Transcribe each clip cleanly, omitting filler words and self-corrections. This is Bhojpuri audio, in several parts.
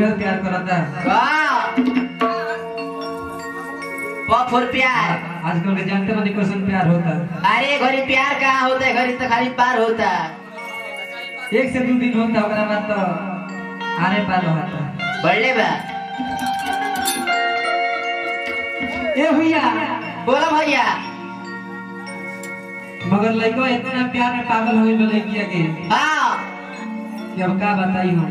ढेर प्यार करता फुल प्यार। आजकल के जानते बनी क्वेश्चन प्यार होता। अरे घरी प्यार कहाँ होता है, घरी तो खाली पार होता। 1 से 2 दिन होता, ओकरा बाद तो आरे पार होता। बढ़ले बा ए भैया बोला भैया। मगर लड़का इतना प्यार में पागल हो गई लड़किया के हाँ कि अब का बताई हम।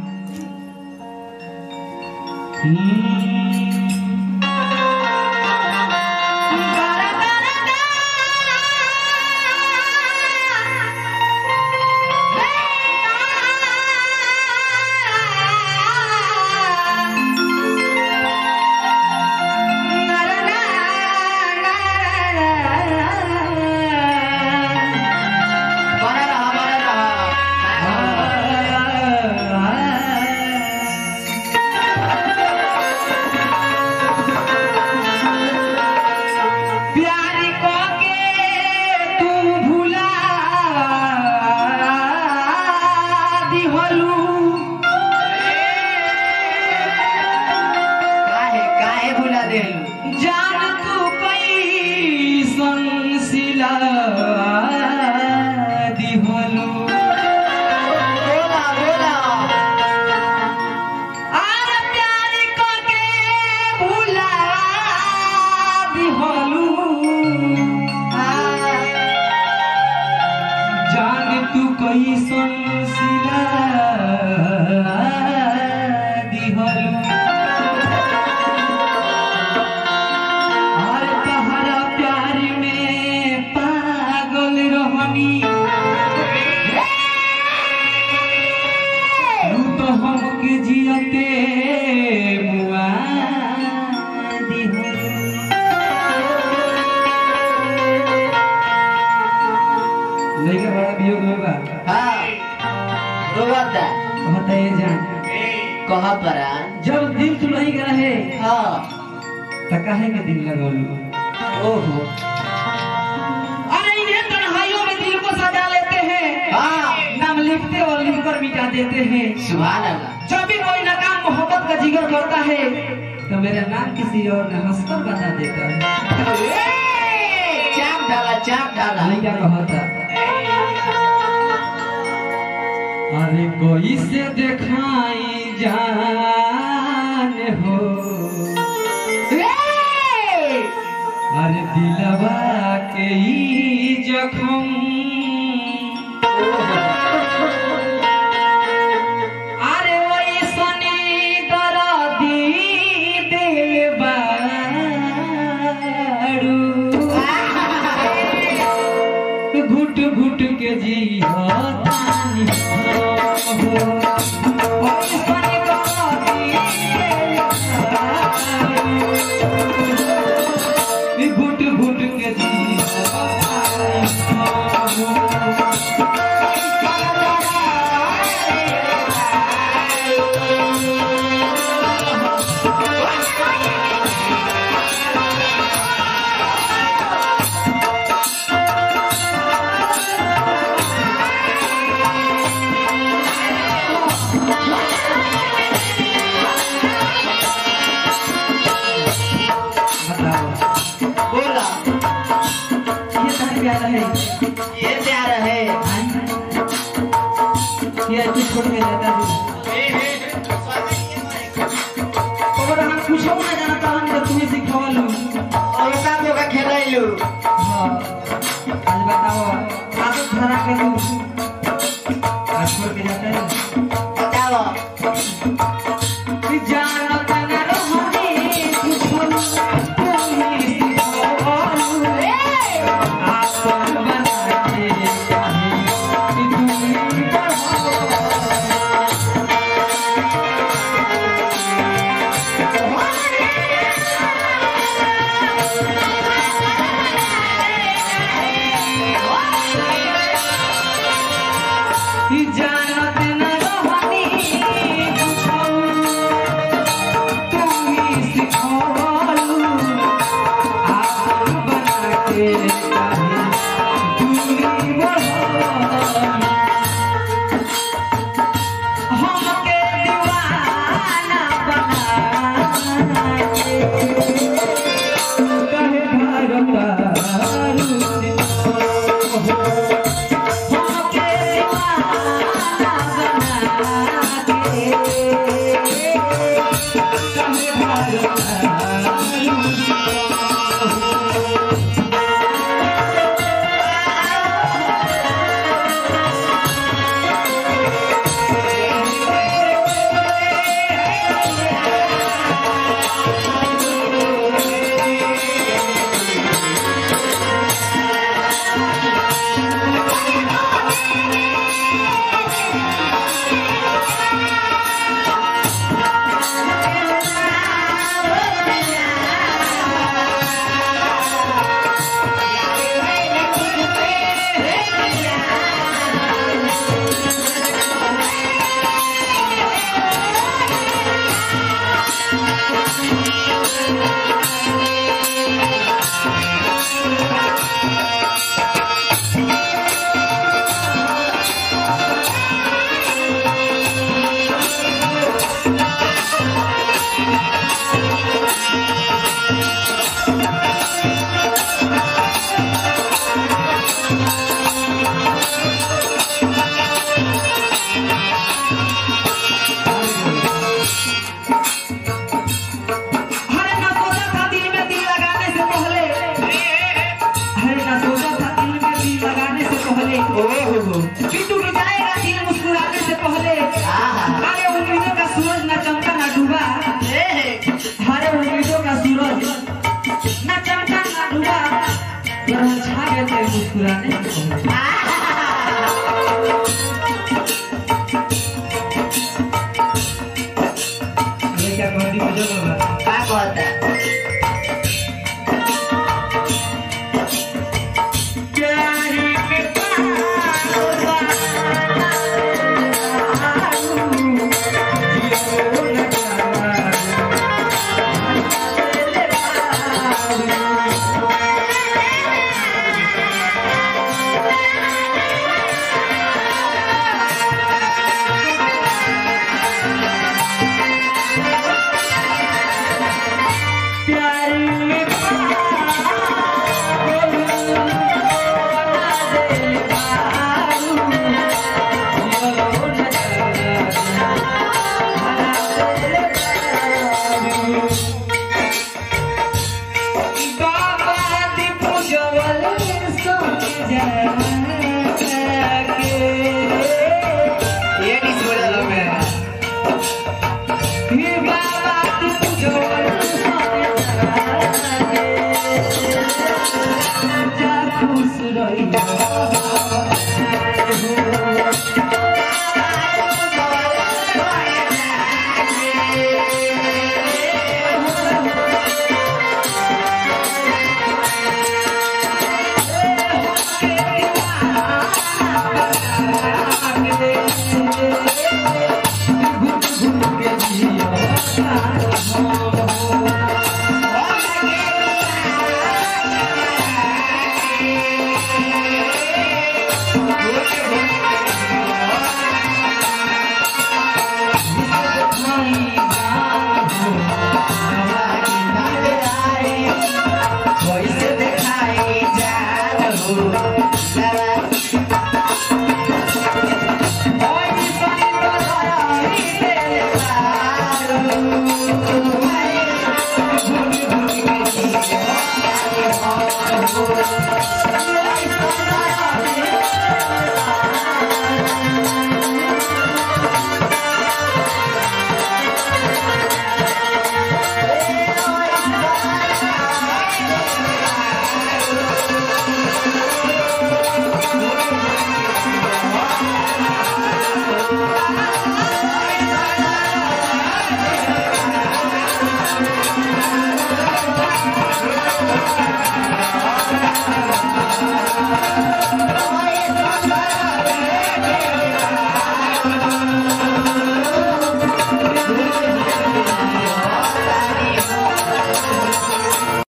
जब दिल तू नहीं गया है हाँ तो काहे के दिल लगौलू। ओहो अरे इन्हें तन्हाइयों में दिल को सजा लेते हैं। हाँ नाम लिखते और लिखकर मिटा देते हैं। सुभान अल्लाह। जब भी कोई नाकाम मोहब्बत का जिक्र करता है तो मेरा नाम किसी और ने हंसकर बता देता है। चाप डाला नहीं क्या कहता। अरे कोई से दिखाई जान हो, अरे दिलवा के ई जख्म, अरे वही सनी दर्दी दिल बारू, घुट घुट के जी घुट घुट के जी ये प्यार है ये कुछ छोड़ के जाता है। अगर हम कुछ ना जानता हम तो तुम्हें सिखावलू और का लोग खेलैलू। हां आज बताओ आदत धरा के तू आज छोड़ के जाता है। बताओ कि जानत न रहनी कुछ जानत लड़का बंदी बुझल बा का कहता